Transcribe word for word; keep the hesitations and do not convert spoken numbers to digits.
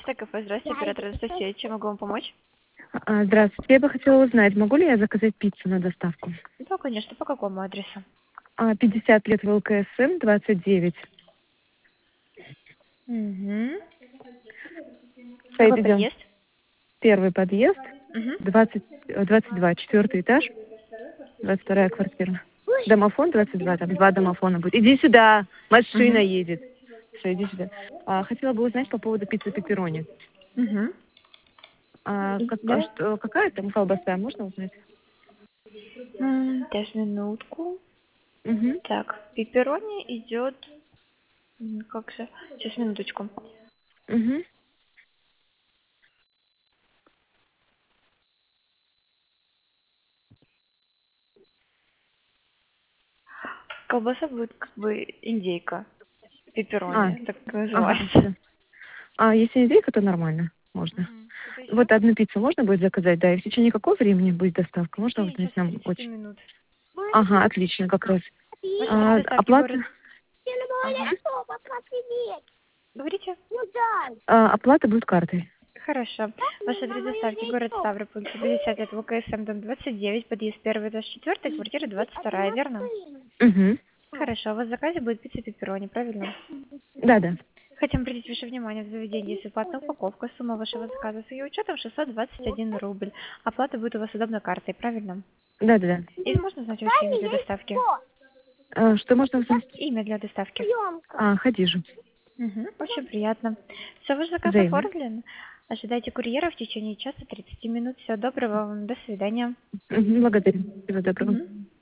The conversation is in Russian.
Адресное кафе. Здравствуйте, оператор Анастасия. Чем могу вам помочь? А, Здравствуйте. Я бы хотела узнать, могу ли я заказать пиццу на доставку? Да, конечно. По какому адресу? А, пятьдесят лет ВЛКСМ, двадцать девять. Угу. Сайт Какой идем. подъезд? Первый подъезд, Угу. двадцать, э, двадцать два, четвертый этаж, двадцать вторая квартира. Домофон двадцать два, там два домофона будет. Иди сюда, машина Угу. едет. Все, иди сюда. А, хотела бы узнать по поводу пиццы пепперони. Угу. А, как, а Да? что, какая там колбаса, можно узнать? М, Сейчас, минутку. Угу. Так, пепперони идет... м, Как же? Сейчас, минуточку. Угу. Колбаса будет как бы индейка. А, Пепперони, так ага, называется. все. А если индейка, то нормально, можно. Мгм. Что-то еще? Вот одну пиццу можно будет заказать, да, и в течение какого времени будет доставка? В Можно течение узнать часа нам тридцати очень? минут. Ага, отлично, как раз. Ваш адрес А, доставки оплата? город... Ага. Говорите? А, оплата будет картой. Хорошо. Ваш адрес доставки город Ставрополь, пятьдесят лет ВКСМ, дом двадцать девять, подъезд первый, этаж четвертый, квартира двадцать вторая, верно? Угу. Хорошо. У вас в заказе будет пицца пепперони, правильно? Да, да. Хотим обратить ваше внимание, в заведении есть бесплатная упаковка. Сумма вашего заказа с ее учетом шестьсот двадцать один рубль. Оплата будет у вас удобной картой, правильно? Да, да, да. И можно узнать ваше имя для доставки? А, что можно узнать? Имя для доставки. А, Хадижу. Угу, очень приятно. Все, ваш заказ Взаимно. оформлен. Ожидайте курьера в течение часа тридцати минут. Всего доброго вам. До свидания. Мгм, благодарю. Всего доброго. Мгм.